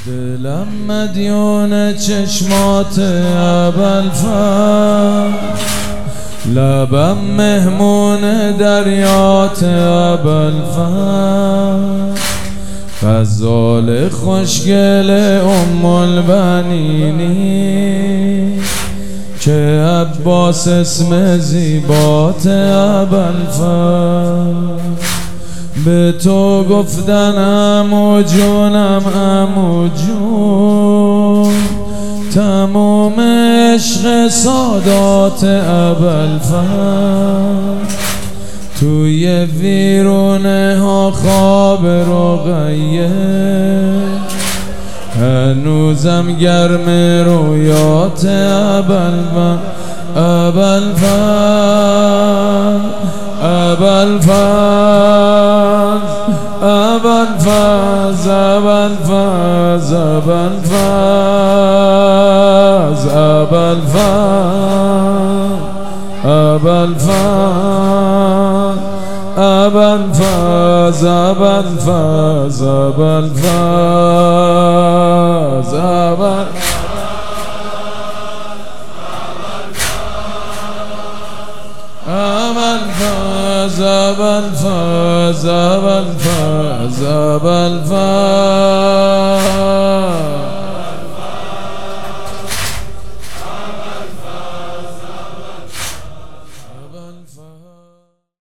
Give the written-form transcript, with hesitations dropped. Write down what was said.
دلم مدیون چشمات ابوالفضل، لبم مهمون دریات ابوالفضل، غزال خوشگل ام البنینی که عباس اسم زیبات ابوالفضل. به تو گفتن عمو جونم عمو جون، تموم عشق سادات ابوالفضل. توی ویرونه ها خواب رقیه، هنوزم گرم رویات ابوالفضل. ابوالفضل ابوالفضل ابوالفضل ابوالفضل ابوالفضل ابوالفضل ابوالفضل ابوالفضل ابوالفضل ابوالفضل ابوالفضل ابوالفضل